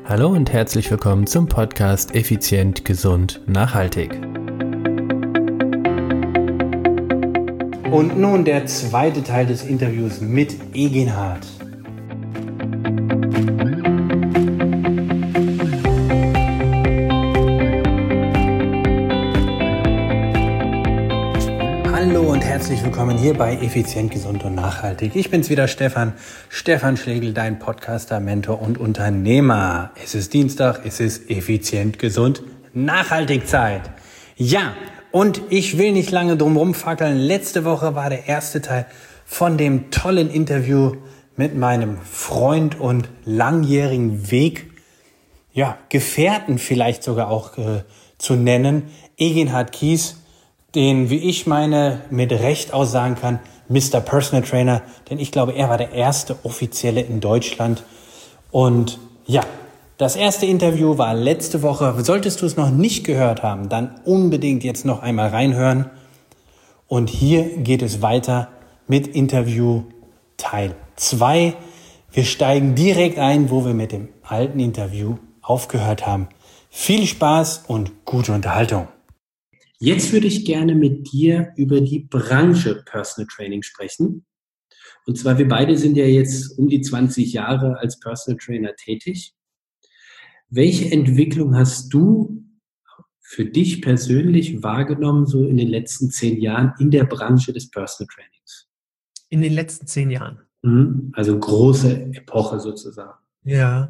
Hallo und herzlich willkommen zum Podcast Effizient, Gesund, Nachhaltig. Und nun der zweite Teil des Interviews mit Eginhard. Hallo und herzlich willkommen hier bei Effizient, Gesund und Nachhaltig. Ich bin's wieder, Stefan Schlegel, dein Podcaster, Mentor und Unternehmer. Es ist Dienstag, es ist Effizient, Gesund, Nachhaltig Zeit. Ja, und ich will nicht lange drum rumfackeln. Letzte Woche war der erste Teil von dem tollen Interview mit meinem Freund und langjährigen Gefährten vielleicht sogar auch zu nennen, Eginhard Kies, den, wie ich meine, mit Recht aus sagen kann, Mr. Personal Trainer, denn ich glaube, er war der erste Offizielle in Deutschland. Und ja, das erste Interview war letzte Woche. Solltest du es noch nicht gehört haben, dann unbedingt jetzt noch einmal reinhören. Und hier geht es weiter mit Interview Teil 2. Wir steigen direkt ein, wo wir mit dem alten Interview aufgehört haben. Viel Spaß und gute Unterhaltung. Jetzt würde ich gerne mit dir über die Branche Personal Training sprechen. Und zwar, wir beide sind ja jetzt um die 20 Jahre als Personal Trainer tätig. Welche Entwicklung hast du für dich persönlich wahrgenommen, so in den letzten 10 Jahren in der Branche des Personal Trainings? In den letzten 10 Jahren? Also große Epoche sozusagen. Ja.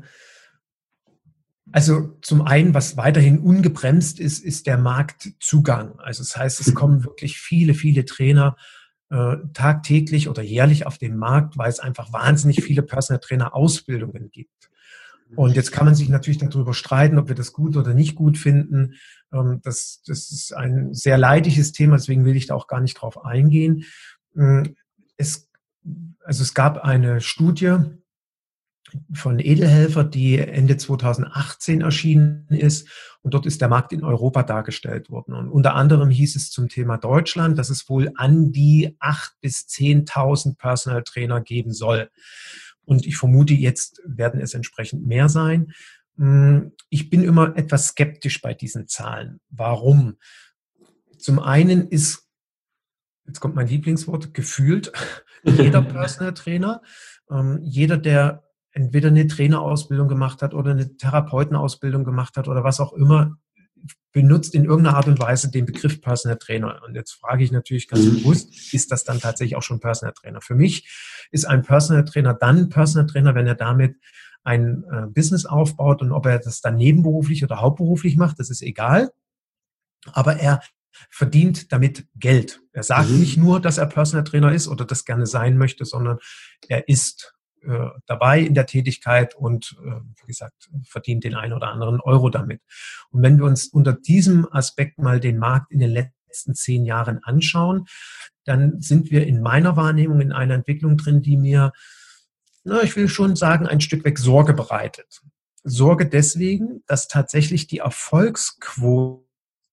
Also zum einen, was weiterhin ungebremst ist, ist der Marktzugang. Also das heißt, es kommen wirklich viele Trainer tagtäglich oder jährlich auf den Markt, weil es einfach wahnsinnig viele Personal Trainer Ausbildungen gibt. Und jetzt kann man sich natürlich darüber streiten, ob wir das gut oder nicht gut finden. Das ist ein sehr leidiges Thema, deswegen will ich da auch gar nicht drauf eingehen. Es gab eine Studie von Edelhelfer, die Ende 2018 erschienen ist. Und dort ist der Markt in Europa dargestellt worden. Und unter anderem hieß es zum Thema Deutschland, dass es wohl an die 8.000 bis 10.000 Personal Trainer geben soll. Und ich vermute, jetzt werden es entsprechend mehr sein. Ich bin immer etwas skeptisch bei diesen Zahlen. Warum? Zum einen ist, jetzt kommt mein Lieblingswort, gefühlt jeder Personal Trainer, jeder, der entweder eine Trainerausbildung gemacht hat oder eine Therapeutenausbildung gemacht hat oder was auch immer, benutzt in irgendeiner Art und Weise den Begriff Personal Trainer. Und jetzt frage ich natürlich ganz bewusst, ist das dann tatsächlich auch schon Personal Trainer? Für mich ist ein Personal Trainer dann Personal Trainer, wenn er damit ein Business aufbaut, und ob er das dann nebenberuflich oder hauptberuflich macht, das ist egal. Aber er verdient damit Geld. Er sagt nicht nur, dass er Personal Trainer ist oder das gerne sein möchte, sondern er ist dabei in der Tätigkeit und, wie gesagt, verdient den einen oder anderen Euro damit. Und wenn wir uns unter diesem Aspekt mal den Markt in den letzten 10 Jahren anschauen, dann sind wir in meiner Wahrnehmung in einer Entwicklung drin, die mir, ich will schon sagen, ein Stück weg Sorge bereitet. Sorge deswegen, dass tatsächlich die Erfolgsquote.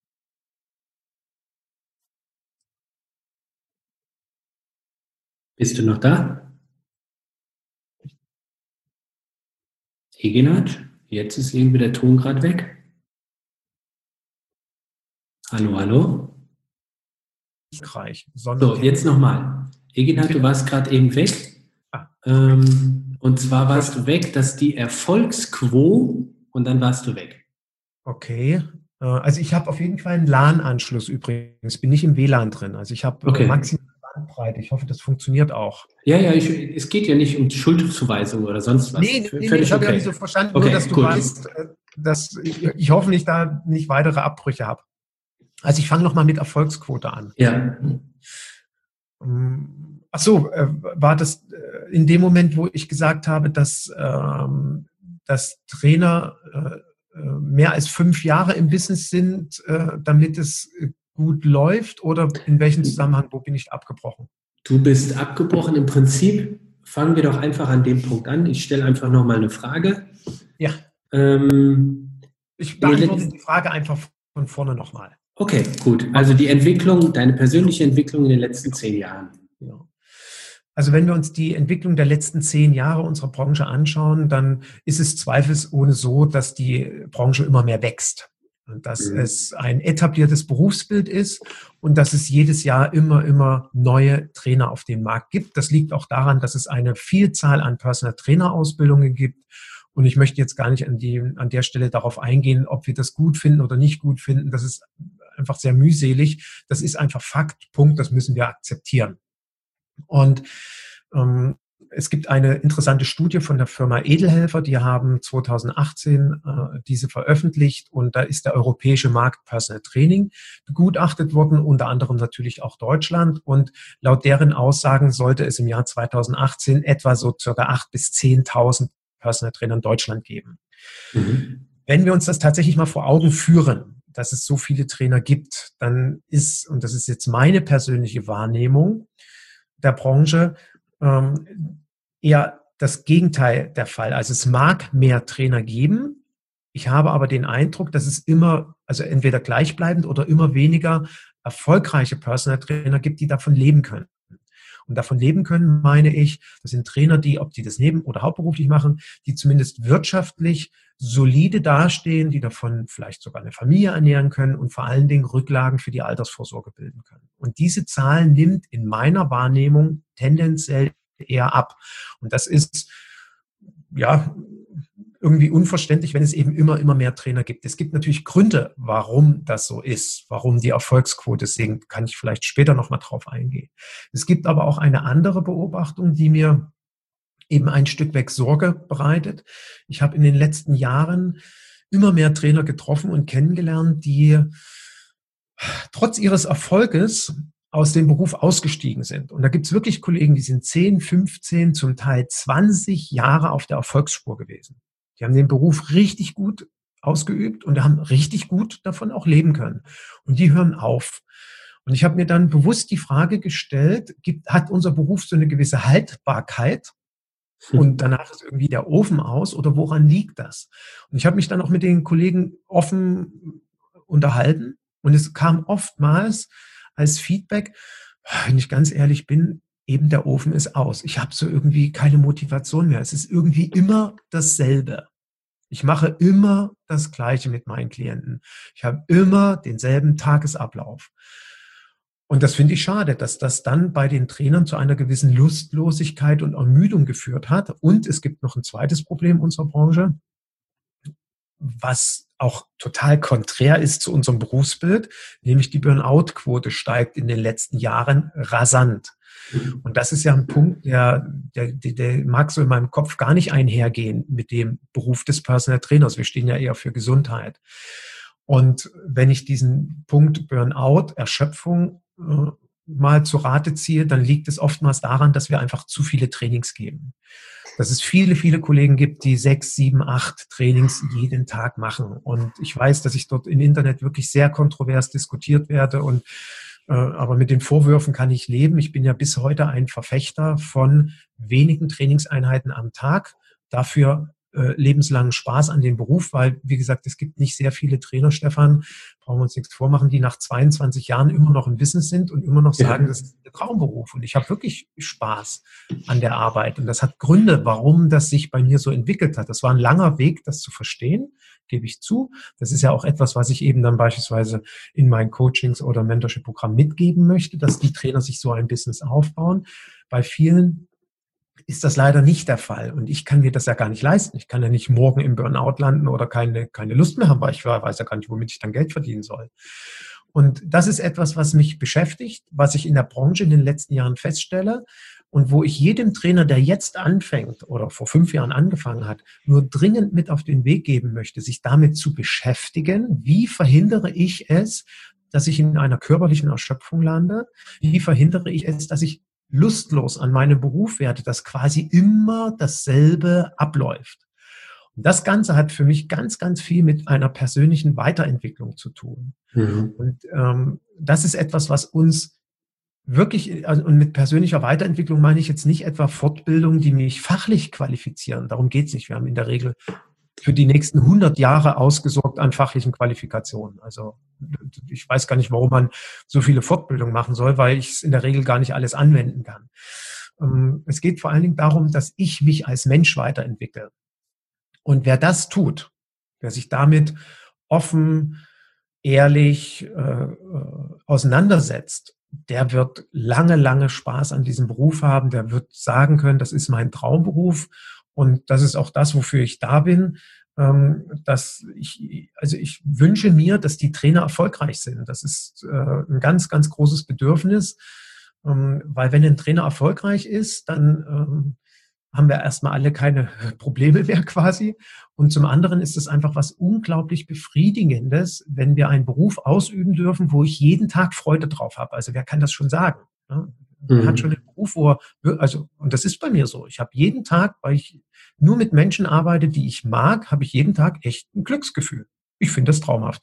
Bist du noch da? Eginhard, jetzt ist irgendwie der Ton gerade weg. Hallo? So, jetzt nochmal. Eginhard, du warst gerade eben weg. Und zwar warst du weg, dass die Erfolgsquote und dann warst du weg. Okay. Also ich habe auf jeden Fall einen LAN-Anschluss übrigens. Bin nicht im WLAN drin. Also ich habe maximal Bandbreite. Ich hoffe, das funktioniert auch. Ja, es geht ja nicht um Schuldzuweisung oder sonst was. Nee, ich habe ja nicht so verstanden, nur dass du weißt, dass ich hoffentlich da nicht weitere Abbrüche habe. Also ich fange nochmal mit Erfolgsquote an. Ja. Ach so, war das in dem Moment, wo ich gesagt habe, dass Trainer mehr als 5 Jahre im Business sind, damit es gut läuft, oder in welchem Zusammenhang, wo bin ich abgebrochen? Du bist abgebrochen. Im Prinzip fangen wir doch einfach an dem Punkt an. Ich stelle einfach nochmal eine Frage. Ja. Ich beantworte die Frage einfach von vorne nochmal. Okay, gut. Also die Entwicklung, deine persönliche Entwicklung in den letzten 10 Jahren. Ja. Also wenn wir uns die Entwicklung der letzten 10 Jahre unserer Branche anschauen, dann ist es zweifelsohne so, dass die Branche immer mehr wächst. Und dass es ein etabliertes Berufsbild ist und dass es jedes Jahr immer neue Trainer auf den Markt gibt. Das liegt auch daran, dass es eine Vielzahl an Personal Trainer Ausbildungen gibt. Und ich möchte jetzt gar nicht an der Stelle darauf eingehen, ob wir das gut finden oder nicht gut finden. Das ist einfach sehr mühselig. Das ist einfach Fakt, Punkt, das müssen wir akzeptieren. Und es gibt eine interessante Studie von der Firma Edelhelfer, die haben 2018 diese veröffentlicht und da ist der europäische Markt Personal Training begutachtet worden, unter anderem natürlich auch Deutschland, und laut deren Aussagen sollte es im Jahr 2018 etwa so circa 8.000 bis 10.000 Personal Trainer in Deutschland geben. Wenn wir uns das tatsächlich mal vor Augen führen, dass es so viele Trainer gibt, dann ist, und das ist jetzt meine persönliche Wahrnehmung der Branche, eher das Gegenteil der Fall. Also es mag mehr Trainer geben. Ich habe aber den Eindruck, dass es immer, also entweder gleichbleibend oder immer weniger erfolgreiche Personal Trainer gibt, die davon leben können. Und davon leben können, meine ich, das sind Trainer, die, ob die das neben- oder hauptberuflich machen, die zumindest wirtschaftlich solide dastehen, die davon vielleicht sogar eine Familie ernähren können und vor allen Dingen Rücklagen für die Altersvorsorge bilden können. Und diese Zahl nimmt in meiner Wahrnehmung tendenziell eher ab. Und das ist ja irgendwie unverständlich, wenn es eben immer mehr Trainer gibt. Es gibt natürlich Gründe, warum das so ist, warum die Erfolgsquote sinkt, kann ich vielleicht später nochmal drauf eingehen. Es gibt aber auch eine andere Beobachtung, die mir eben ein Stück weg Sorge bereitet. Ich habe in den letzten Jahren immer mehr Trainer getroffen und kennengelernt, die trotz ihres Erfolges aus dem Beruf ausgestiegen sind. Und da gibt es wirklich Kollegen, die sind 10, 15, zum Teil 20 Jahre auf der Erfolgsspur gewesen. Die haben den Beruf richtig gut ausgeübt und haben richtig gut davon auch leben können. Und die hören auf. Und ich habe mir dann bewusst die Frage gestellt, hat unser Beruf so eine gewisse Haltbarkeit? Und danach ist irgendwie der Ofen aus, oder woran liegt das? Und ich habe mich dann auch mit den Kollegen offen unterhalten und es kam oftmals als Feedback, wenn ich ganz ehrlich bin, eben der Ofen ist aus. Ich habe so irgendwie keine Motivation mehr. Es ist irgendwie immer dasselbe. Ich mache immer das Gleiche mit meinen Klienten. Ich habe immer denselben Tagesablauf. Und das finde ich schade, dass das dann bei den Trainern zu einer gewissen Lustlosigkeit und Ermüdung geführt hat. Und es gibt noch ein zweites Problem unserer Branche, was auch total konträr ist zu unserem Berufsbild, nämlich die Burnout-Quote steigt in den letzten Jahren rasant. Und das ist ja ein Punkt, der mag so in meinem Kopf gar nicht einhergehen mit dem Beruf des Personal Trainers. Wir stehen ja eher für Gesundheit. Und wenn ich diesen Punkt Burnout, Erschöpfung mal zu Rate ziehe, dann liegt es oftmals daran, dass wir einfach zu viele Trainings geben. Dass es viele Kollegen gibt, die 6, 7, 8 Trainings jeden Tag machen. Und ich weiß, dass ich dort im Internet wirklich sehr kontrovers diskutiert werde. Aber mit den Vorwürfen kann ich leben. Ich bin ja bis heute ein Verfechter von wenigen Trainingseinheiten am Tag. Dafür lebenslangen Spaß an dem Beruf, weil, wie gesagt, es gibt nicht sehr viele Trainer, Stefan, brauchen wir uns nichts vormachen, die nach 22 Jahren immer noch im Business sind und immer noch sagen, das ist ein Traumberuf. Und ich habe wirklich Spaß an der Arbeit. Und das hat Gründe, warum das sich bei mir so entwickelt hat. Das war ein langer Weg, das zu verstehen, gebe ich zu. Das ist ja auch etwas, was ich eben dann beispielsweise in meinen Coachings oder Mentorship-Programm mitgeben möchte, dass die Trainer sich so ein Business aufbauen. Bei vielen ist das leider nicht der Fall. Und ich kann mir das ja gar nicht leisten. Ich kann ja nicht morgen im Burnout landen oder keine Lust mehr haben, weil ich weiß ja gar nicht, womit ich dann Geld verdienen soll. Und das ist etwas, was mich beschäftigt, was ich in der Branche in den letzten Jahren feststelle und wo ich jedem Trainer, der jetzt anfängt oder vor 5 Jahren angefangen hat, nur dringend mit auf den Weg geben möchte, sich damit zu beschäftigen, wie verhindere ich es, dass ich in einer körperlichen Erschöpfung lande? Wie verhindere ich es, dass ich lustlos an meinem Beruf werde, dass quasi immer dasselbe abläuft. Und das Ganze hat für mich ganz viel mit einer persönlichen Weiterentwicklung zu tun. Und das ist etwas, was uns wirklich, also, und mit persönlicher Weiterentwicklung meine ich jetzt nicht etwa Fortbildung, die mich fachlich qualifizieren. Darum geht es nicht. Wir haben in der Regel für die nächsten 100 Jahre ausgesorgt an fachlichen Qualifikationen. Also ich weiß gar nicht, warum man so viele Fortbildungen machen soll, weil ich es in der Regel gar nicht alles anwenden kann. Es geht vor allen Dingen darum, dass ich mich als Mensch weiterentwickle. Und wer das tut, wer sich damit offen, ehrlich auseinandersetzt, der wird lange, lange Spaß an diesem Beruf haben. Der wird sagen können, das ist mein Traumberuf und das ist auch das, wofür ich da bin. Ich wünsche mir, dass die Trainer erfolgreich sind. Das ist ein ganz, ganz großes Bedürfnis, weil wenn ein Trainer erfolgreich ist, dann haben wir erstmal alle keine Probleme mehr quasi. Und zum anderen ist es einfach was unglaublich Befriedigendes, wenn wir einen Beruf ausüben dürfen, wo ich jeden Tag Freude drauf habe. Also wer kann das schon sagen? Ne? Man hat schon einen Beruf, und das ist bei mir so. Ich habe jeden Tag, weil ich nur mit Menschen arbeite, die ich mag, habe ich jeden Tag echt ein Glücksgefühl. Ich finde das traumhaft.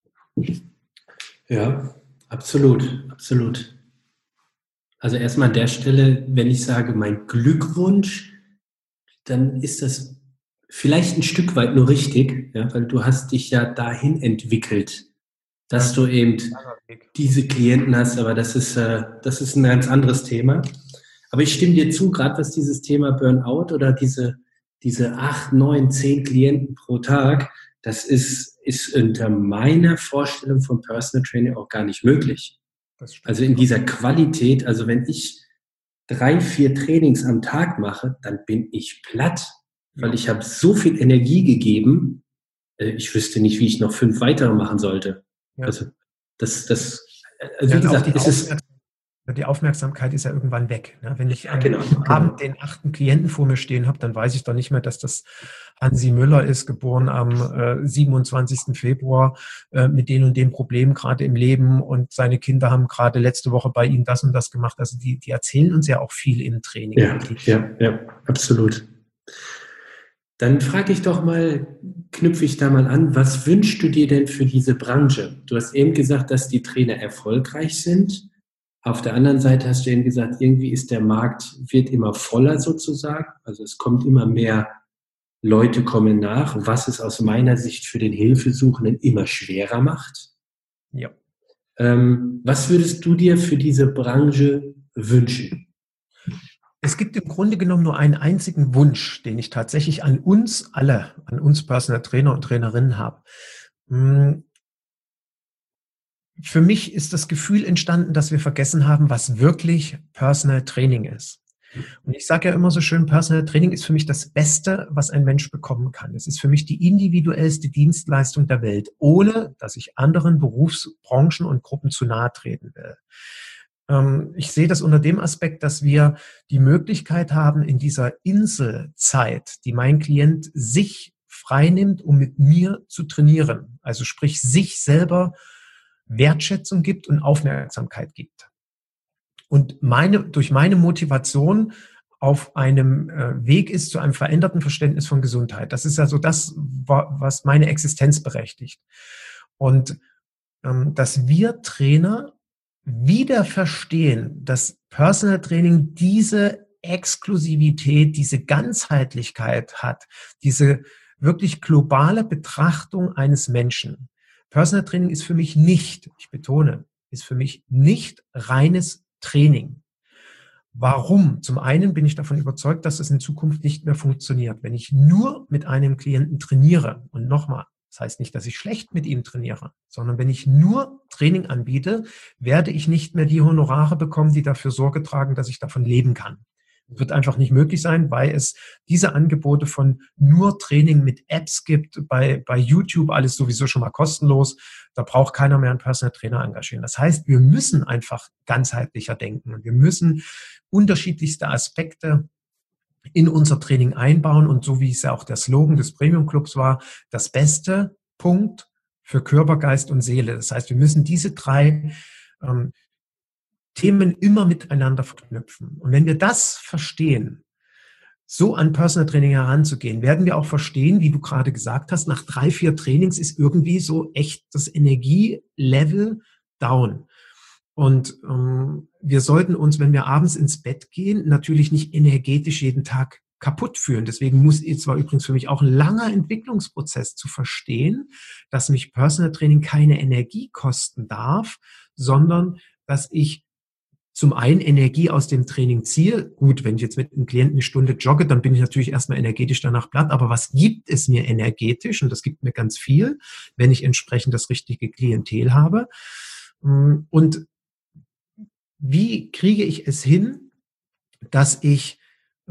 Ja, absolut, absolut. Also erstmal an der Stelle, wenn ich sage, mein Glückwunsch, dann ist das vielleicht ein Stück weit nur richtig, ja, weil du hast dich ja dahin entwickelt, dass du eben diese Klienten hast, aber das ist ein ganz anderes Thema. Aber ich stimme dir zu, gerade was dieses Thema Burnout oder diese 8, 9, 10 Klienten pro Tag, das ist unter meiner Vorstellung vom Personal Training auch gar nicht möglich. Also in dieser Qualität, also wenn ich 3, 4 Trainings am Tag mache, dann bin ich platt, weil ich habe so viel Energie gegeben, ich wüsste nicht, wie ich noch 5 weitere machen sollte. Ja. Also wie gesagt, die Aufmerksamkeit ist ja irgendwann weg. Ne? Wenn ich am Abend den 8. Klienten vor mir stehen habe, dann weiß ich doch nicht mehr, dass das Hansi Müller ist, geboren am 27. Februar mit den und den Problemen gerade im Leben und seine Kinder haben gerade letzte Woche bei ihm das und das gemacht. Also die erzählen uns ja auch viel im Training. Ja, absolut. Dann frage ich doch mal, knüpfe ich da mal an, was wünschst du dir denn für diese Branche? Du hast eben gesagt, dass die Trainer erfolgreich sind. Auf der anderen Seite hast du eben gesagt, irgendwie ist der Markt, wird immer voller sozusagen. Also es kommt immer mehr Leute kommen nach, was es aus meiner Sicht für den Hilfesuchenden immer schwerer macht. Ja. Was würdest du dir für diese Branche wünschen? Es gibt im Grunde genommen nur einen einzigen Wunsch, den ich tatsächlich an uns alle, an uns Personal Trainer und Trainerinnen habe. Für mich ist das Gefühl entstanden, dass wir vergessen haben, was wirklich Personal Training ist. Und ich sage ja immer so schön, Personal Training ist für mich das Beste, was ein Mensch bekommen kann. Es ist für mich die individuellste Dienstleistung der Welt, ohne dass ich anderen Berufsbranchen und Gruppen zu nahe treten will. Ich sehe das unter dem Aspekt, dass wir die Möglichkeit haben, in dieser Inselzeit, die mein Klient sich freinimmt, um mit mir zu trainieren, also sprich sich selber Wertschätzung gibt und Aufmerksamkeit gibt. Und durch meine Motivation auf einem Weg ist zu einem veränderten Verständnis von Gesundheit. Das ist also das, was meine Existenz berechtigt. Und dass wir Trainer wieder verstehen, dass Personal Training diese Exklusivität, diese Ganzheitlichkeit hat, diese wirklich globale Betrachtung eines Menschen. Personal Training ist für mich nicht, ich betone, ist für mich nicht reines Training. Warum? Zum einen bin ich davon überzeugt, dass es in Zukunft nicht mehr funktioniert. Wenn ich nur mit einem Klienten trainiere, und nochmal, das heißt nicht, dass ich schlecht mit ihm trainiere, sondern wenn ich nur Training anbiete, werde ich nicht mehr die Honorare bekommen, die dafür Sorge tragen, dass ich davon leben kann. Wird einfach nicht möglich sein, weil es diese Angebote von nur Training mit Apps gibt, bei YouTube alles sowieso schon mal kostenlos. Da braucht keiner mehr einen Personal Trainer engagieren. Das heißt, wir müssen einfach ganzheitlicher denken. Wir müssen unterschiedlichste Aspekte in unser Training einbauen. Und so wie es ja auch der Slogan des Premium Clubs war, das beste Punkt für Körper, Geist und Seele. Das heißt, wir müssen diese 3 Themen immer miteinander verknüpfen. Und wenn wir das verstehen, so an Personal Training heranzugehen, werden wir auch verstehen, wie du gerade gesagt hast, nach 3, 4 Trainings ist irgendwie so echt das Energielevel down. Und wir sollten uns, wenn wir abends ins Bett gehen, natürlich nicht energetisch jeden Tag kaputt fühlen. Deswegen war übrigens für mich auch ein langer Entwicklungsprozess zu verstehen, dass mich Personal Training keine Energie kosten darf, sondern dass ich zum einen Energie aus dem Training ziehe. Gut, wenn ich jetzt mit einem Klienten eine Stunde jogge, dann bin ich natürlich erstmal energetisch danach platt. Aber was gibt es mir energetisch? Und das gibt mir ganz viel, wenn ich entsprechend das richtige Klientel habe. Und wie kriege ich es hin, dass ich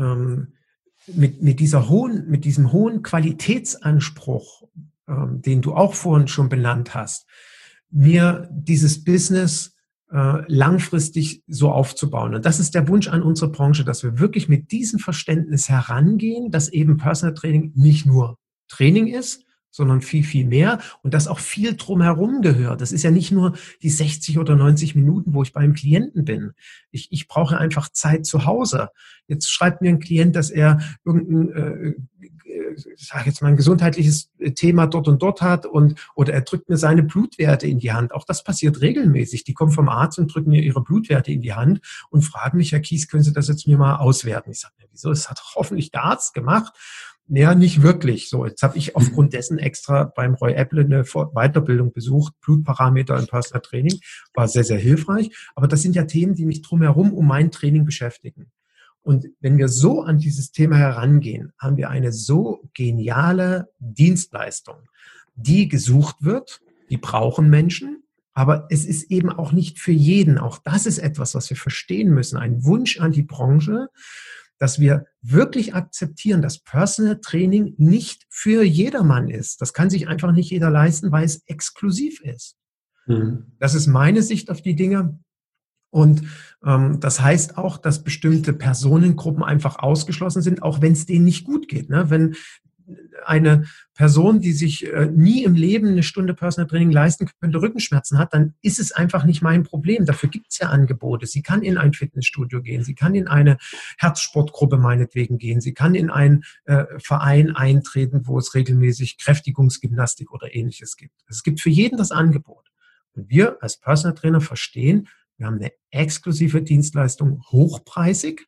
mit diesem hohen Qualitätsanspruch, den du auch vorhin schon benannt hast, mir dieses Business langfristig so aufzubauen. Und das ist der Wunsch an unsere Branche, dass wir wirklich mit diesem Verständnis herangehen, dass eben Personal Training nicht nur Training ist, sondern viel, viel mehr und dass auch viel drumherum gehört. Das ist ja nicht nur die 60 oder 90 Minuten, wo ich beim Klienten bin. Ich brauche einfach Zeit zu Hause. Jetzt schreibt mir ein Klient, dass er irgendein ein gesundheitliches Thema dort und dort hat oder er drückt mir seine Blutwerte in die Hand. Auch das passiert regelmäßig. Die kommen vom Arzt und drücken mir ihre Blutwerte in die Hand und fragen mich, Herr Kies, können Sie das jetzt mir mal auswerten? Ich sage, wieso? Das hat hoffentlich der Arzt gemacht. Naja, nicht wirklich. So, jetzt habe ich aufgrund dessen extra beim Roy Apple eine Weiterbildung besucht, Blutparameter im Personal Training, war sehr, sehr hilfreich. Aber das sind ja Themen, die mich drumherum um mein Training beschäftigen. Und wenn wir so an dieses Thema herangehen, haben wir eine so geniale Dienstleistung, die gesucht wird, die brauchen Menschen, aber es ist eben auch nicht für jeden. Auch das ist etwas, was wir verstehen müssen. Ein Wunsch an die Branche, dass wir wirklich akzeptieren, dass Personal Training nicht für jedermann ist. Das kann sich einfach nicht jeder leisten, weil es exklusiv ist. Das ist meine Sicht auf die Dinge. Und das heißt auch, dass bestimmte Personengruppen einfach ausgeschlossen sind, auch wenn es denen nicht gut geht. Ne? Wenn eine Person, die sich nie im Leben eine Stunde Personal Training leisten könnte, Rückenschmerzen hat, dann ist es einfach nicht mein Problem. Dafür gibt es ja Angebote. Sie kann in ein Fitnessstudio gehen, sie kann in eine Herzsportgruppe meinetwegen gehen, sie kann in einen Verein eintreten, wo es regelmäßig Kräftigungsgymnastik oder Ähnliches gibt. Es gibt für jeden das Angebot. Und wir als Personal Trainer verstehen, wir haben eine exklusive Dienstleistung, hochpreisig,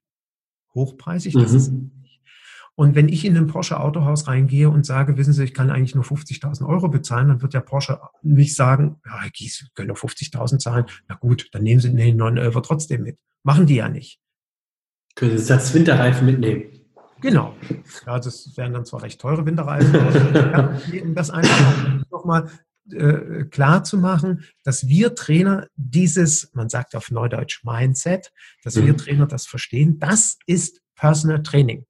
das ist. Und wenn ich in ein Porsche Autohaus reingehe und sage, wissen Sie, ich kann eigentlich nur 50.000 Euro bezahlen, dann wird der Porsche nicht sagen, ja, Herr Gies, Sie können nur 50.000 zahlen. Na gut, dann nehmen Sie den 911 trotzdem mit. Machen die ja nicht. Können Sie Satz Winterreifen mitnehmen? Genau. Ja, das wären dann zwar recht teure Winterreifen, aber um das einfach nochmal klar zu machen, dass wir Trainer dieses, man sagt auf Neudeutsch Mindset, dass wir Trainer das verstehen, das ist Personal Training.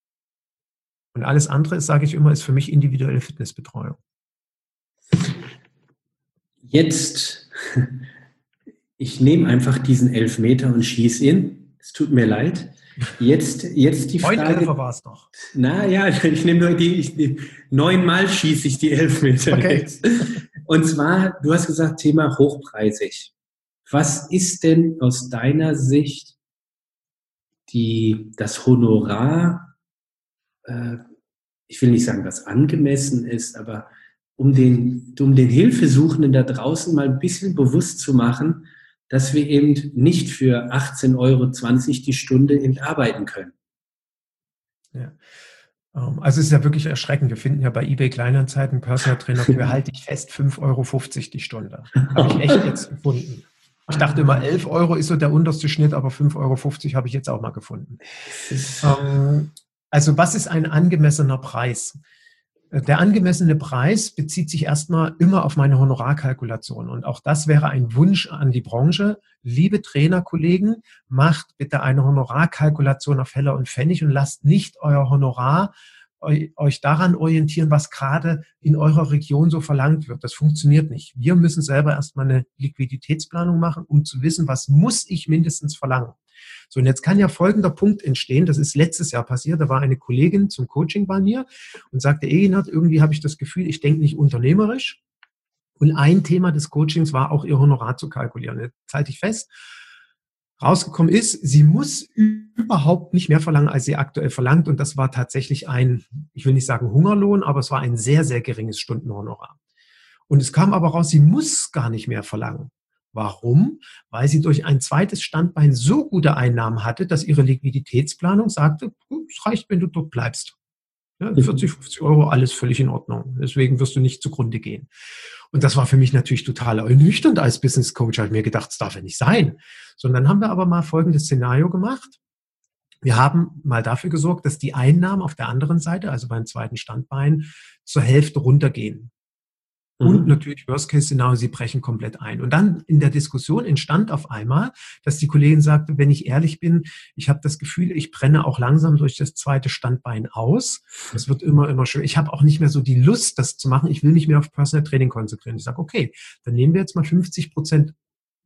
Und alles andere, sage ich immer, ist für mich individuelle Fitnessbetreuung. Jetzt, ich nehme einfach diesen Elfmeter und schieße ihn. Es tut mir leid. Jetzt die Frage. War es noch. Ja, ich nehme nur 9-mal schieße ich die Elfmeter. Okay. Jetzt. Und zwar, du hast gesagt, Thema hochpreisig. Was ist denn aus deiner Sicht das Honorar, ich will nicht sagen, was angemessen ist, aber um den Hilfesuchenden da draußen mal ein bisschen bewusst zu machen, dass wir eben nicht für 18,20 Euro die Stunde eben arbeiten können. Ja. Also es ist ja wirklich erschreckend. Wir finden ja bei eBay Kleinanzeigen Personal Trainer für, halte ich fest, 5,50 Euro die Stunde. Habe ich echt jetzt gefunden. Ich dachte immer, 11 Euro ist so der unterste Schnitt, aber 5,50 Euro habe ich jetzt auch mal gefunden. Also was ist ein angemessener Preis? Der angemessene Preis bezieht sich erstmal immer auf meine Honorarkalkulation. Und auch das wäre ein Wunsch an die Branche. Liebe Trainerkollegen, macht bitte eine Honorarkalkulation auf Heller und Pfennig und lasst nicht euer Honorar euch daran orientieren, was gerade in eurer Region so verlangt wird. Das funktioniert nicht. Wir müssen selber erstmal eine Liquiditätsplanung machen, um zu wissen, was muss ich mindestens verlangen. So, und jetzt kann ja folgender Punkt entstehen, das ist letztes Jahr passiert, da war eine Kollegin zum Coaching bei mir und sagte, Eginhard, irgendwie habe ich das Gefühl, ich denke nicht unternehmerisch. Und ein Thema des Coachings war auch ihr Honorar zu kalkulieren. Jetzt halte ich fest, rausgekommen ist, sie muss überhaupt nicht mehr verlangen, als sie aktuell verlangt. Und das war tatsächlich ich will nicht sagen Hungerlohn, aber es war ein sehr, sehr geringes Stundenhonorar. Und es kam aber raus, sie muss gar nicht mehr verlangen. Warum? Weil sie durch ein zweites Standbein so gute Einnahmen hatte, dass ihre Liquiditätsplanung sagte, es reicht, wenn du dort bleibst. Ja, 40, 50 Euro, alles völlig in Ordnung. Deswegen wirst du nicht zugrunde gehen. Und das war für mich natürlich total ernüchternd als Business Coach. Ich habe mir gedacht, das darf ja nicht sein. So, und dann haben wir aber mal folgendes Szenario gemacht. Wir haben mal dafür gesorgt, dass die Einnahmen auf der anderen Seite, also beim zweiten Standbein, zur Hälfte runtergehen. Und natürlich Worst-Case-Szenario, sie brechen komplett ein. Und dann in der Diskussion entstand auf einmal, dass die Kollegin sagte, wenn ich ehrlich bin, ich habe das Gefühl, ich brenne auch langsam durch das zweite Standbein aus. Das wird immer schwer. Ich habe auch nicht mehr so die Lust, das zu machen. Ich will mich mehr auf Personal Training konzentrieren. Ich sage, okay, dann nehmen wir jetzt mal 50%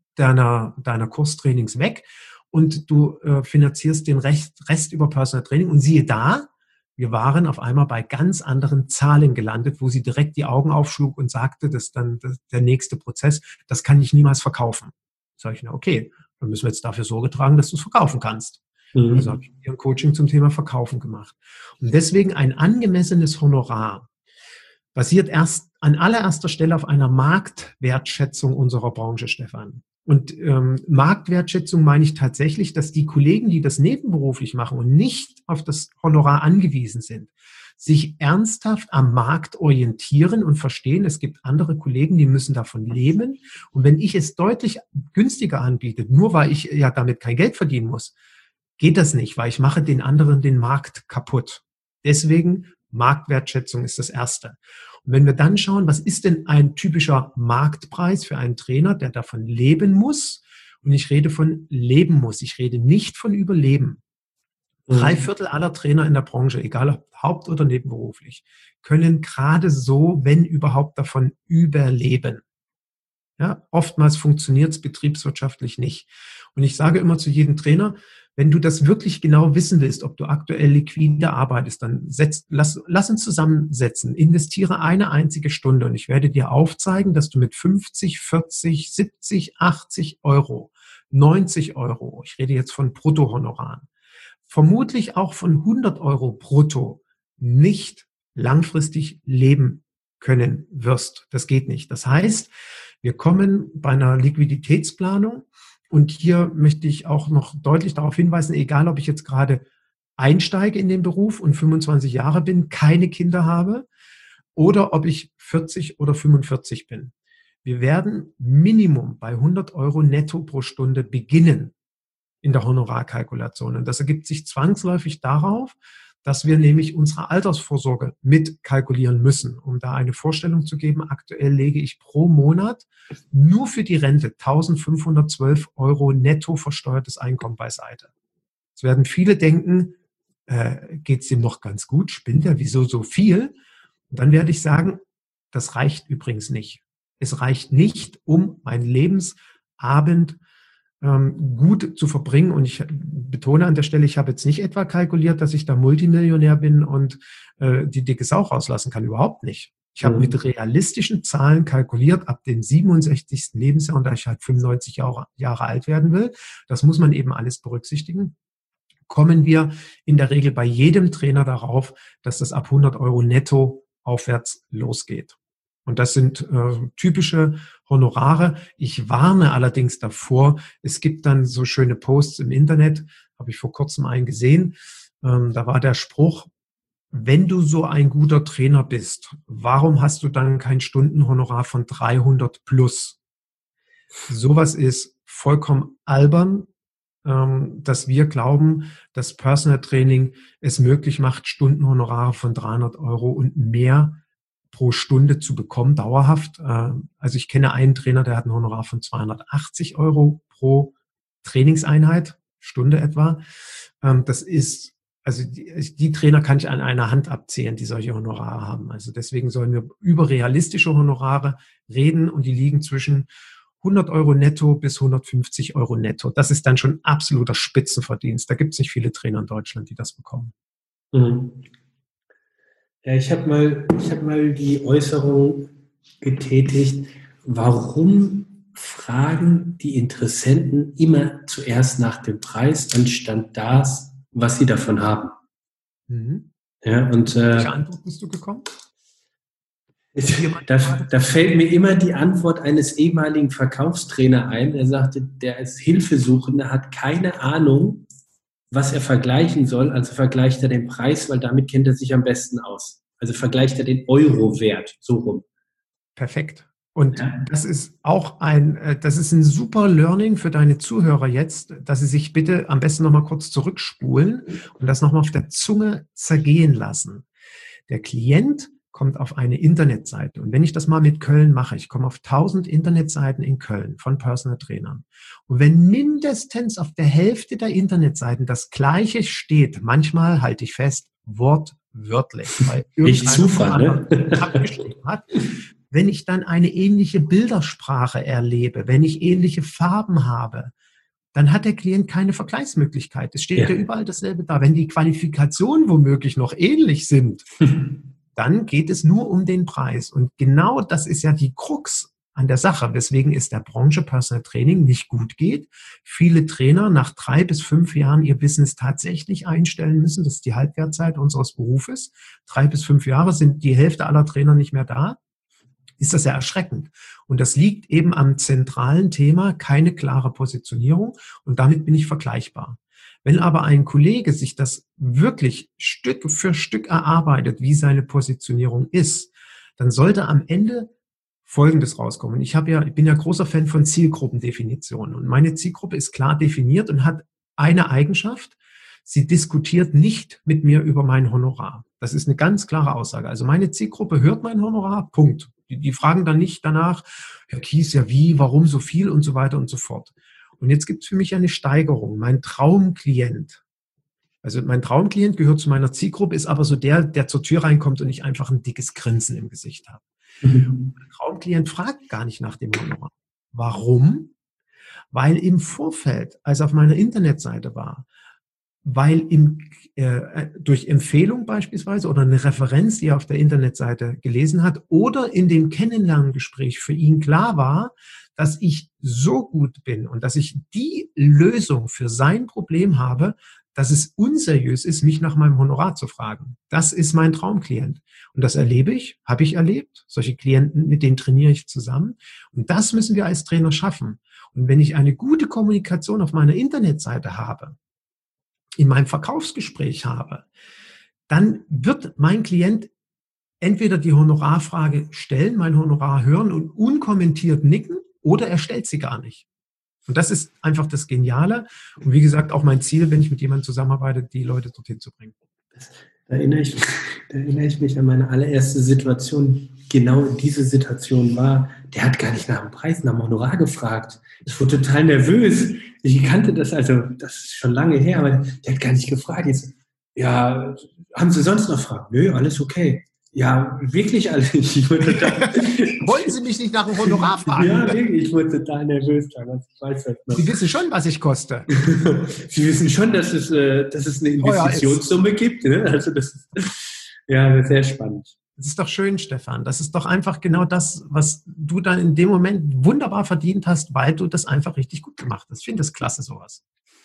deiner Kurstrainings weg und du finanzierst den Rest über Personal Training. Und siehe da, wir waren auf einmal bei ganz anderen Zahlen gelandet, wo sie direkt die Augen aufschlug und sagte, dass dann der nächste Prozess, das kann ich niemals verkaufen. Sag ich, na okay, dann müssen wir jetzt dafür Sorge tragen, dass du es verkaufen kannst. Also habe ich ihr ein Coaching zum Thema Verkaufen gemacht. Und deswegen ein angemessenes Honorar basiert erst an allererster Stelle auf einer Marktwertschätzung unserer Branche, Stefan. Und Marktwertschätzung meine ich tatsächlich, dass die Kollegen, die das nebenberuflich machen und nicht auf das Honorar angewiesen sind, sich ernsthaft am Markt orientieren und verstehen, es gibt andere Kollegen, die müssen davon leben. Und wenn ich es deutlich günstiger anbiete, nur weil ich ja damit kein Geld verdienen muss, geht das nicht, weil ich mache den anderen den Markt kaputt. Deswegen Marktwertschätzung ist das Erste. Und wenn wir dann schauen, was ist denn ein typischer Marktpreis für einen Trainer, der davon leben muss? Und ich rede von leben muss. Ich rede nicht von Überleben. 3/4 aller Trainer in der Branche, egal ob haupt- oder nebenberuflich, können gerade so, wenn überhaupt, davon überleben. Ja, oftmals funktioniert es betriebswirtschaftlich nicht. Und ich sage immer zu jedem Trainer, wenn du das wirklich genau wissen willst, ob du aktuell liquide arbeitest, dann lass uns zusammensetzen, investiere eine einzige Stunde und ich werde dir aufzeigen, dass du mit 50, 40, 70, 80 Euro, 90 Euro, ich rede jetzt von Bruttohonoraren, vermutlich auch von 100 Euro brutto nicht langfristig leben können wirst. Das geht nicht. Das heißt, wir kommen bei einer Liquiditätsplanung und hier möchte ich auch noch deutlich darauf hinweisen, egal ob ich jetzt gerade einsteige in den Beruf und 25 Jahre bin, keine Kinder habe oder ob ich 40 oder 45 bin. Wir werden Minimum bei 100 Euro netto pro Stunde beginnen in der Honorarkalkulation. Und das ergibt sich zwangsläufig darauf, dass wir nämlich unsere Altersvorsorge mitkalkulieren müssen. Um da eine Vorstellung zu geben, aktuell lege ich pro Monat nur für die Rente 1.512 Euro netto versteuertes Einkommen beiseite. Es werden viele denken, geht es ihm noch ganz gut? Spinnt er? Wieso so viel? Und dann werde ich sagen, das reicht übrigens nicht. Es reicht nicht, um meinen Lebensabend gut zu verbringen. Und ich betone an der Stelle, ich habe jetzt nicht etwa kalkuliert, dass ich da Multimillionär bin und die dicke Sau rauslassen kann. Überhaupt nicht. Ich habe mit realistischen Zahlen kalkuliert ab dem 67. Lebensjahr und da ich halt 95 Jahre alt werden will, das muss man eben alles berücksichtigen, kommen wir in der Regel bei jedem Trainer darauf, dass das ab 100 Euro netto aufwärts losgeht. Und das sind typische Honorare. Ich warne allerdings davor, es gibt dann so schöne Posts im Internet, habe ich vor kurzem einen gesehen, da war der Spruch, wenn du so ein guter Trainer bist, warum hast du dann kein Stundenhonorar von 300 plus? Sowas ist vollkommen albern, dass wir glauben, dass Personal Training es möglich macht, Stundenhonorare von 300 Euro und mehr pro Stunde zu bekommen, dauerhaft. Also ich kenne einen Trainer, der hat ein Honorar von 280 Euro pro Trainingseinheit, Stunde etwa. Das ist, also die Trainer kann ich an einer Hand abzählen, die solche Honorare haben. Also deswegen sollen wir über realistische Honorare reden und die liegen zwischen 100 Euro netto bis 150 Euro netto. Das ist dann schon absoluter Spitzenverdienst. Da gibt es nicht viele Trainer in Deutschland, die das bekommen. Ja, ich hab mal die Äußerung getätigt, warum fragen die Interessenten immer zuerst nach dem Preis, anstatt das, was sie davon haben. Ja, und welche Antwort bist du gekommen? Da fällt mir immer die Antwort eines ehemaligen Verkaufstrainers ein, der sagte, der ist Hilfesuchender, hat keine Ahnung, was er vergleichen soll, also vergleicht er den Preis, weil damit kennt er sich am besten aus. Also vergleicht er den Euro-Wert, so rum. Perfekt. Und das ist auch das ist ein super Learning für deine Zuhörer jetzt, dass sie sich bitte am besten nochmal kurz zurückspulen und das nochmal auf der Zunge zergehen lassen. Der Klient kommt auf eine Internetseite. Und wenn ich das mal mit Köln mache, ich komme auf 1000 Internetseiten in Köln von Personal Trainern. Und wenn mindestens auf der Hälfte der Internetseiten das Gleiche steht, manchmal halte ich fest, wortwörtlich, weil Nicht Zufall, ne? abgeschrieben hat. Wenn ich dann eine ähnliche Bildersprache erlebe, wenn ich ähnliche Farben habe, dann hat der Klient keine Vergleichsmöglichkeit. Es steht ja überall dasselbe da. Wenn die Qualifikationen womöglich noch ähnlich sind, dann geht es nur um den Preis. Und genau das ist ja die Krux an der Sache, weswegen es der Branche Personal Training nicht gut geht. Viele Trainer nach 3 bis 5 Jahren ihr Business tatsächlich einstellen müssen. Das ist die Halbwertzeit unseres Berufes. 3 bis 5 Jahre sind die Hälfte aller Trainer nicht mehr da. Ist das ja erschreckend. Und das liegt eben am zentralen Thema, keine klare Positionierung. Und damit bin ich vergleichbar. Wenn aber ein Kollege sich das wirklich Stück für Stück erarbeitet, wie seine Positionierung ist, dann sollte am Ende Folgendes rauskommen. Ich bin ja großer Fan von Zielgruppendefinitionen. Und meine Zielgruppe ist klar definiert und hat eine Eigenschaft. Sie diskutiert nicht mit mir über mein Honorar. Das ist eine ganz klare Aussage. Also meine Zielgruppe hört mein Honorar, Punkt. Die fragen dann nicht danach, Herr Kies, ja wie, warum so viel und so weiter und so fort. Und jetzt gibt es für mich eine Steigerung. Mein Traumklient, also mein Traumklient gehört zu meiner Zielgruppe, ist aber so der zur Tür reinkommt und ich einfach ein dickes Grinsen im Gesicht habe. Mein Traumklient fragt gar nicht nach dem Honorar. Warum? Weil im Vorfeld, als er auf meiner Internetseite war, weil durch Empfehlung beispielsweise oder eine Referenz, die er auf der Internetseite gelesen hat oder in dem Kennenlerngespräch für ihn klar war, dass ich so gut bin und dass ich die Lösung für sein Problem habe, dass es unseriös ist, mich nach meinem Honorar zu fragen. Das ist mein Traumklient. Und das erlebe ich, habe ich erlebt. Solche Klienten, mit denen trainiere ich zusammen. Und das müssen wir als Trainer schaffen. Und wenn ich eine gute Kommunikation auf meiner Internetseite habe, in meinem Verkaufsgespräch habe, dann wird mein Klient entweder die Honorarfrage stellen, mein Honorar hören und unkommentiert nicken, oder er stellt sie gar nicht. Und das ist einfach das Geniale. Und wie gesagt, auch mein Ziel, wenn ich mit jemandem zusammenarbeite, die Leute dorthin zu bringen. Da erinnere ich mich an meine allererste Situation. Genau diese Situation war, der hat gar nicht nach dem Preis, nach dem Honorar gefragt. Ich wurde total nervös. Ich kannte das, also das ist schon lange her, aber der hat gar nicht gefragt. Jetzt, ja, haben Sie sonst noch Fragen? Nö, alles okay. Ja, wirklich alles. Wollen Sie mich nicht nach dem Honorar fragen? Ja, wirklich. Ich wurde total nervös damals. Ich weiß das noch. Sie wissen schon, was ich koste. Sie wissen schon, dass es eine Investitionssumme gibt. Ne? Also das ist ja sehr spannend. Das ist doch schön, Stefan. Das ist doch einfach genau das, was du dann in dem Moment wunderbar verdient hast, weil du das einfach richtig gut gemacht hast. Ich finde das klasse, sowas.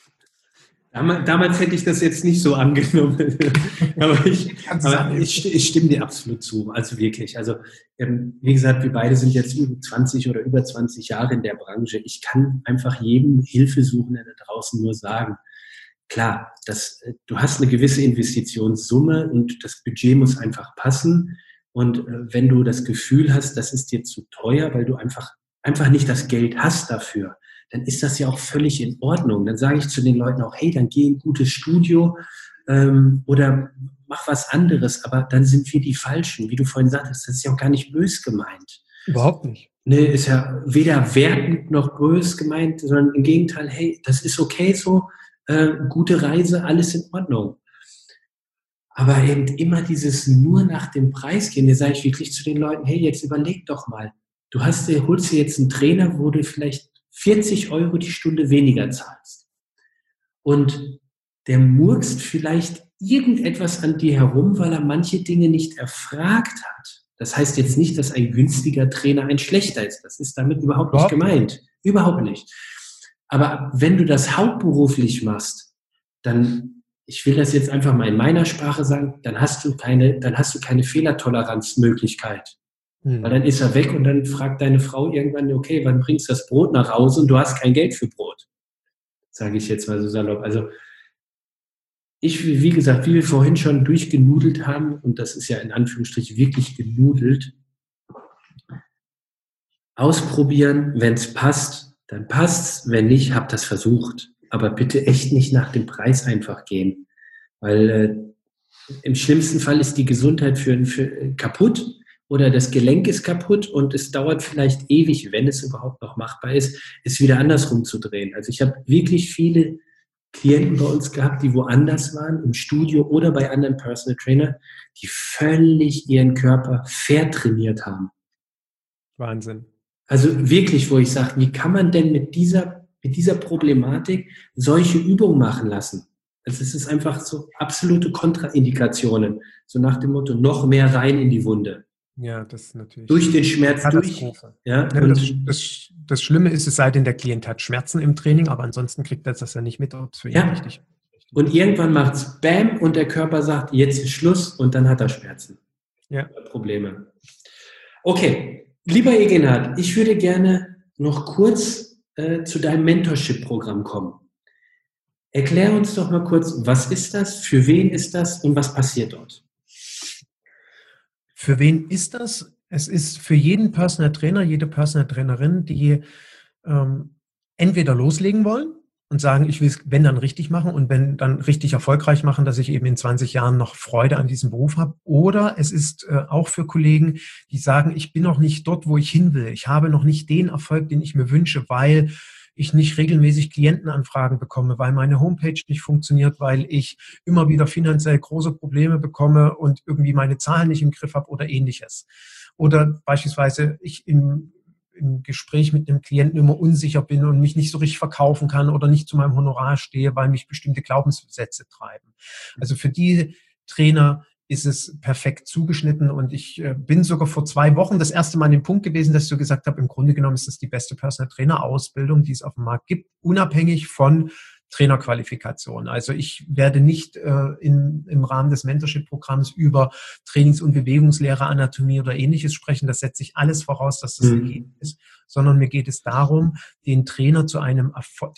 Damals hätte ich das jetzt nicht so angenommen. aber ich stimme dir absolut zu. Also wirklich. Also wie gesagt, wir beide sind jetzt über 20 oder über 20 Jahre in der Branche. Ich kann einfach jedem Hilfesuchenden da draußen nur sagen, klar, du hast eine gewisse Investitionssumme und das Budget muss einfach passen. Und wenn du das Gefühl hast, das ist dir zu teuer, weil du einfach nicht das Geld hast dafür, dann ist das ja auch völlig in Ordnung. Dann sage ich zu den Leuten auch, hey, dann geh in ein gutes Studio oder mach was anderes. Aber dann sind wir die Falschen. Wie du vorhin sagtest, das ist ja auch gar nicht bös gemeint. Überhaupt nicht. Nee, ist ja weder wertend noch bös gemeint, sondern im Gegenteil, hey, das ist okay so, gute Reise, alles in Ordnung. Aber eben immer dieses nur nach dem Preis gehen, da sage ich wirklich zu den Leuten, hey, jetzt überleg doch mal. Holst dir jetzt einen Trainer, wo du vielleicht 40 € die Stunde weniger zahlst. Und der murkst vielleicht irgendetwas an dir herum, weil er manche Dinge nicht erfragt hat. Das heißt jetzt nicht, dass ein günstiger Trainer ein schlechter ist. Das ist damit überhaupt nicht gemeint. Überhaupt nicht. Aber wenn du das hauptberuflich machst, dann, ich will das jetzt einfach mal in meiner Sprache sagen, dann hast du keine Fehlertoleranzmöglichkeit. Weil dann ist er weg und dann fragt deine Frau irgendwann, okay, wann bringst du das Brot nach Hause und du hast kein Geld für Brot. Sage ich jetzt mal so salopp. Also wie gesagt, wie wir vorhin schon durchgenudelt haben, und das ist ja in Anführungsstrichen wirklich genudelt, Ausprobieren, wenn es passt, dann passt's. Wenn nicht, habt das versucht. Aber bitte echt nicht nach dem Preis einfach gehen. Weil im schlimmsten Fall ist die Gesundheit für kaputt oder das Gelenk ist kaputt und es dauert vielleicht ewig, wenn es überhaupt noch machbar ist, es wieder andersrum zu drehen. Also ich habe wirklich viele Klienten bei uns gehabt, die woanders waren, im Studio oder bei anderen Personal Trainer, die völlig ihren Körper vertrainiert haben. Wahnsinn. Also wirklich, wo ich sage, wie kann man denn mit dieser Problematik solche Übungen machen lassen? Also es ist einfach so absolute Kontraindikationen. So nach dem Motto, noch mehr rein in die Wunde. Ja, das ist natürlich Durch den Schmerz durch. Katastrophe. Ja, Ja, das Schlimme ist, es sei denn, der Klient hat Schmerzen im Training, aber ansonsten kriegt er das ja nicht mit, ob es für ihn richtig ist. Und irgendwann macht es Bam und der Körper sagt, jetzt ist Schluss und dann hat er Schmerzen. Ja. Probleme. Okay, lieber Egenhard, ich würde gerne noch kurz zu deinem Mentorship-Programm kommen. Erklär uns doch mal kurz, was ist das, für wen ist das und was passiert dort? Für wen ist das? Es ist für jeden Personal Trainer, jede Personal Trainerin, die entweder loslegen wollen und sagen, ich will es, wenn dann richtig machen und wenn dann richtig erfolgreich machen, dass ich eben in 20 Jahren noch Freude an diesem Beruf habe. Oder es ist auch für Kollegen, die sagen, ich bin noch nicht dort, wo ich hin will. Ich habe noch nicht den Erfolg, den ich mir wünsche, weil ich nicht regelmäßig Klientenanfragen bekomme, weil meine Homepage nicht funktioniert, weil ich immer wieder finanziell große Probleme bekomme und irgendwie meine Zahlen nicht im Griff habe oder ähnliches. Oder beispielsweise ich im Gespräch mit einem Klienten immer unsicher bin und mich nicht so richtig verkaufen kann oder nicht zu meinem Honorar stehe, weil mich bestimmte Glaubenssätze treiben. Also für die Trainer ist es perfekt zugeschnitten und ich bin sogar vor 2 Wochen das erste Mal an dem Punkt gewesen, dass ich so gesagt habe, im Grunde genommen ist das die beste Personal Trainer Ausbildung, die es auf dem Markt gibt, unabhängig von Trainerqualifikation. Also ich werde nicht im Rahmen des Mentorship-Programms über Trainings- und Bewegungslehre, Anatomie oder ähnliches sprechen. Das setze ich alles voraus, dass das gegeben ist, sondern mir geht es darum, den Teilnehmer zu einem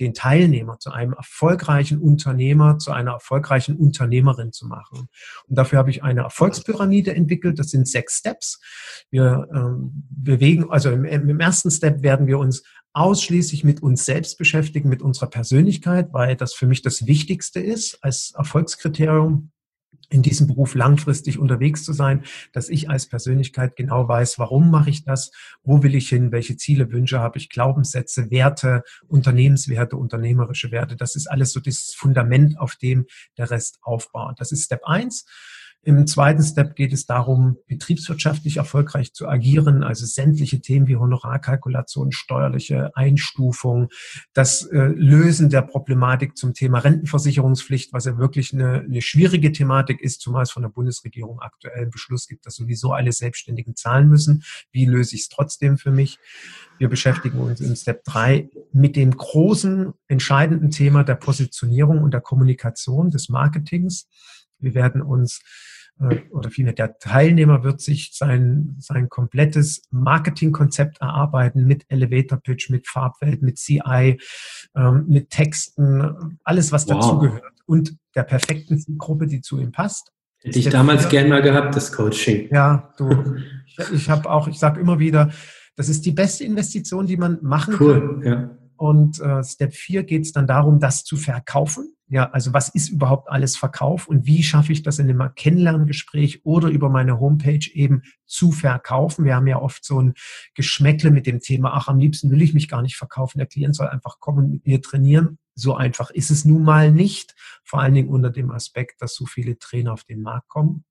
erfolgreichen Unternehmer, zu einer erfolgreichen Unternehmerin zu machen. Und dafür habe ich eine Erfolgspyramide entwickelt. Das sind 6 Steps. Wir bewegen, also im ersten Step werden wir uns ausschließlich mit uns selbst beschäftigen, mit unserer Persönlichkeit, weil das für mich das Wichtigste ist als Erfolgskriterium, in diesem Beruf langfristig unterwegs zu sein, dass ich als Persönlichkeit genau weiß, warum mache ich das, wo will ich hin, welche Ziele, Wünsche habe ich, Glaubenssätze, Werte, Unternehmenswerte, unternehmerische Werte. Das ist alles so das Fundament, auf dem der Rest aufbaut. Das ist Step 1. Im zweiten Step geht es darum, betriebswirtschaftlich erfolgreich zu agieren, also sämtliche Themen wie Honorarkalkulation, steuerliche Einstufung, das Lösen der Problematik zum Thema Rentenversicherungspflicht, was ja wirklich eine schwierige Thematik ist, zumal es von der Bundesregierung aktuell einen Beschluss gibt, dass sowieso alle Selbstständigen zahlen müssen. Wie löse ich es trotzdem für mich? Wir beschäftigen uns in Step 3 mit dem großen, entscheidenden Thema der Positionierung und der Kommunikation, des Marketings. Wir werden uns oder vielmehr der Teilnehmer wird sich sein komplettes Marketingkonzept erarbeiten mit Elevator Pitch, mit Farbwelt, mit CI, mit Texten, alles was dazugehört und der perfekten Zielgruppe, die zu ihm passt. Hätte ich damals gern mal gehabt, das Coaching. Ja, ich sage immer wieder, das ist die beste Investition, die man machen kann. Ja. Und Step 4 geht es dann darum, das zu verkaufen. Ja, also was ist überhaupt alles Verkauf und wie schaffe ich das in einem Kennenlerngespräch oder über meine Homepage eben zu verkaufen? Wir haben ja oft so ein Geschmäckle mit dem Thema, ach, am liebsten will ich mich gar nicht verkaufen, der Klient soll einfach kommen und mit mir trainieren. So einfach ist es nun mal nicht, vor allen Dingen unter dem Aspekt, dass so viele Trainer auf den Markt kommen.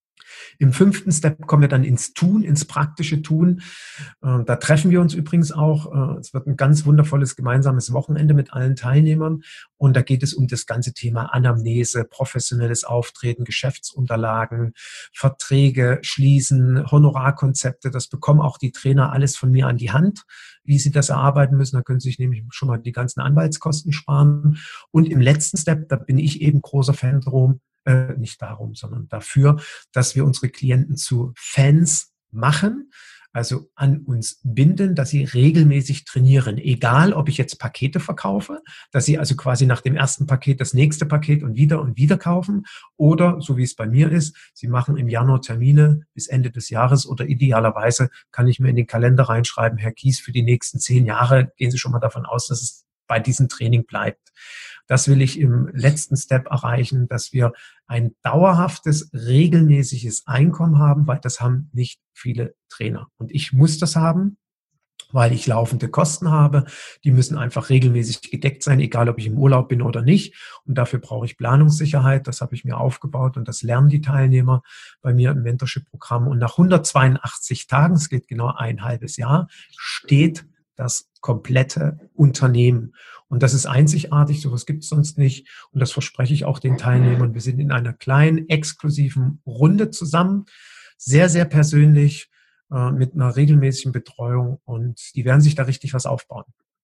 Im 5. Step kommen wir dann ins Tun, ins praktische Tun. Da treffen wir uns übrigens auch. Es wird ein ganz wundervolles gemeinsames Wochenende mit allen Teilnehmern. Und da geht es um das ganze Thema Anamnese, professionelles Auftreten, Geschäftsunterlagen, Verträge schließen, Honorarkonzepte. Das bekommen auch die Trainer alles von mir an die Hand, wie sie das erarbeiten müssen. Da können sie sich nämlich schon mal die ganzen Anwaltskosten sparen. Und im letzten Step, da bin ich eben großer Fan nicht darum, sondern dafür, dass wir unsere Klienten zu Fans machen. also an uns binden, dass sie regelmäßig trainieren. Egal, ob ich jetzt Pakete verkaufe, dass sie also quasi nach dem ersten Paket das nächste Paket und wieder kaufen. Oder, so wie es bei mir ist, sie machen im Januar Termine bis Ende des Jahres oder idealerweise kann ich mir in den Kalender reinschreiben, Herr Kies, für die nächsten 10 Jahre gehen Sie schon mal davon aus, dass es bei diesem Training bleibt. Das will ich im letzten Step erreichen, dass wir ein dauerhaftes, regelmäßiges Einkommen haben, weil das haben nicht viele Trainer. Und ich muss das haben, weil ich laufende Kosten habe. Die müssen einfach regelmäßig gedeckt sein, egal ob ich im Urlaub bin oder nicht. Und dafür brauche ich Planungssicherheit. Das habe ich mir aufgebaut und das lernen die Teilnehmer bei mir im Mentorship-Programm. Und nach 182 Tagen, es geht genau ein halbes Jahr, steht das komplette Unternehmen. Und das ist einzigartig, sowas gibt es sonst nicht. Und das verspreche ich auch den Teilnehmern. Wir sind in einer kleinen, exklusiven Runde zusammen, sehr, sehr persönlich, mit einer regelmäßigen Betreuung. Und die werden sich da richtig was aufbauen.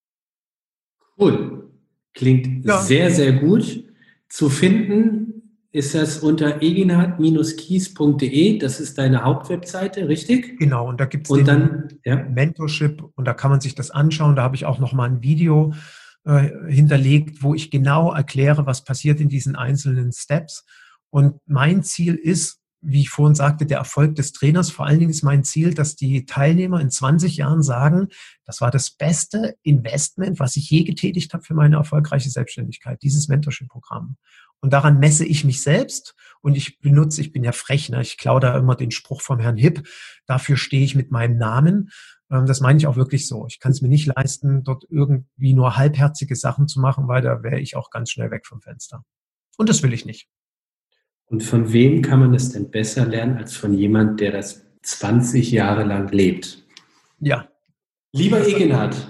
Cool. Klingt sehr, sehr gut. Zu finden ist das unter eginhard-kies.de. Das ist deine Hauptwebseite, richtig? Genau, und da gibt es Mentorship und da kann man sich das anschauen. Da habe ich auch nochmal ein Video hinterlegt, wo ich genau erkläre, was passiert in diesen einzelnen Steps. Und mein Ziel ist, wie ich vorhin sagte, der Erfolg des Trainers. Vor allen Dingen ist mein Ziel, dass die Teilnehmer in 20 Jahren sagen, das war das beste Investment, was ich je getätigt habe für meine erfolgreiche Selbstständigkeit, dieses Mentorship-Programm. Und daran messe ich mich selbst und ich bin ja frech, ne? Ich klaue da immer den Spruch vom Herrn Hipp, dafür stehe ich mit meinem Namen. Das meine ich auch wirklich so. Ich kann es mir nicht leisten, dort irgendwie nur halbherzige Sachen zu machen, weil da wäre ich auch ganz schnell weg vom Fenster. Und das will ich nicht. Und von wem kann man das denn besser lernen, als von jemand, der das 20 Jahre lang lebt? Ja. Lieber Eginhard,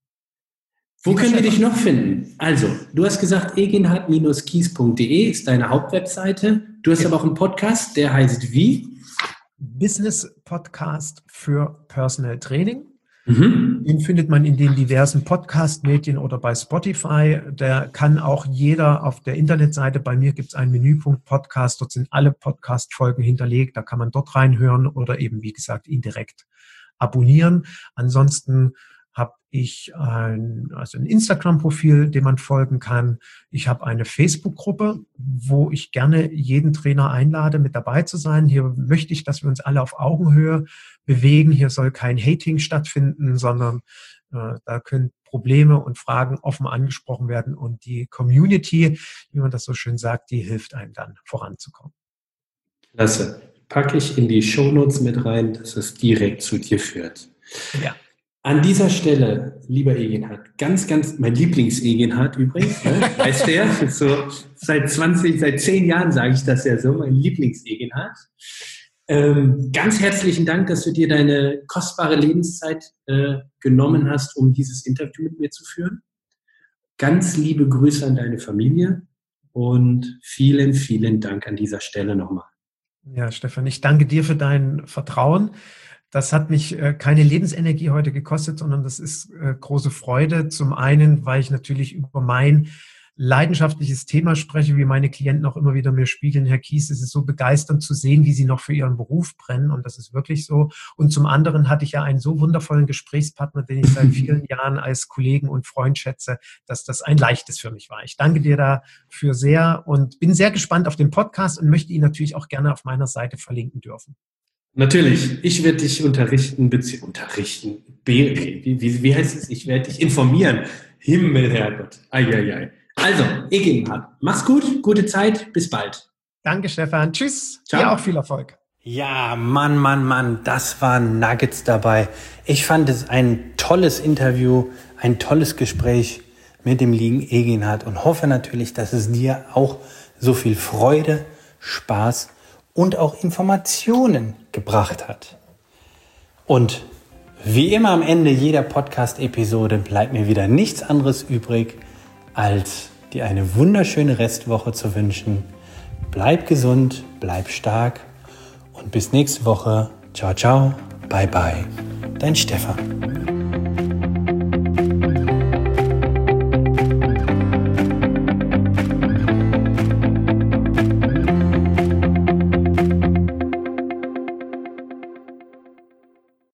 wo können wir dich noch finden? Also, du hast gesagt, eginhard-kies.de ist deine Hauptwebseite. Du hast aber auch einen Podcast, der heißt wie? Business Podcast für Personal Training. Den findet man in den diversen Podcast-Medien oder bei Spotify. Da kann auch jeder auf der Internetseite, bei mir gibt es einen Menüpunkt Podcast, dort sind alle Podcast-Folgen hinterlegt, da kann man dort reinhören oder eben, wie gesagt, ihn direkt abonnieren. Ansonsten habe ich ein Instagram-Profil, dem man folgen kann. Ich habe eine Facebook-Gruppe, wo ich gerne jeden Trainer einlade, mit dabei zu sein. Hier möchte ich, dass wir uns alle auf Augenhöhe bewegen. Hier soll kein Hating stattfinden, sondern da können Probleme und Fragen offen angesprochen werden. Und die Community, wie man das so schön sagt, die hilft einem dann voranzukommen. Klasse. Packe ich in die Shownotes mit rein, dass es direkt zu dir führt. Ja. An dieser Stelle, lieber Eginhard, ganz, mein Lieblings-Eginhard übrigens, ne? Weißt du ja, so seit 10 Jahren sage ich das ja so, mein Lieblings-Eginhard. Ganz herzlichen Dank, dass du dir deine kostbare Lebenszeit genommen hast, um dieses Interview mit mir zu führen. Ganz liebe Grüße an deine Familie und vielen, vielen Dank an dieser Stelle nochmal. Ja, Stefan, ich danke dir für dein Vertrauen. Das hat mich keine Lebensenergie heute gekostet, sondern das ist große Freude. Zum einen, weil ich natürlich über mein leidenschaftliches Thema spreche, wie meine Klienten auch immer wieder mir spiegeln, Herr Kies, es ist so begeisternd zu sehen, wie Sie noch für Ihren Beruf brennen und das ist wirklich so. Und zum anderen hatte ich ja einen so wundervollen Gesprächspartner, den ich seit vielen Jahren als Kollegen und Freund schätze, dass das ein leichtes für mich war. Ich danke dir dafür sehr und bin sehr gespannt auf den Podcast und möchte ihn natürlich auch gerne auf meiner Seite verlinken dürfen. Natürlich, ich werde dich unterrichten. Wie heißt es? Ich werde dich informieren. Himmel, Herrgott. Eieiei. Also, Eginhard, mach's gut, gute Zeit, bis bald. Danke, Stefan. Tschüss. Ciao. Dir auch viel Erfolg. Ja, Mann, das waren Nuggets dabei. Ich fand es ein tolles Interview, ein tolles Gespräch mit dem lieben Eginhard und hoffe natürlich, dass es dir auch so viel Freude, Spaß und auch Informationen gebracht hat. Und wie immer am Ende jeder Podcast-Episode bleibt mir wieder nichts anderes übrig, als dir eine wunderschöne Restwoche zu wünschen. Bleib gesund, bleib stark und bis nächste Woche. Ciao, ciao, bye, bye. Dein Stefan.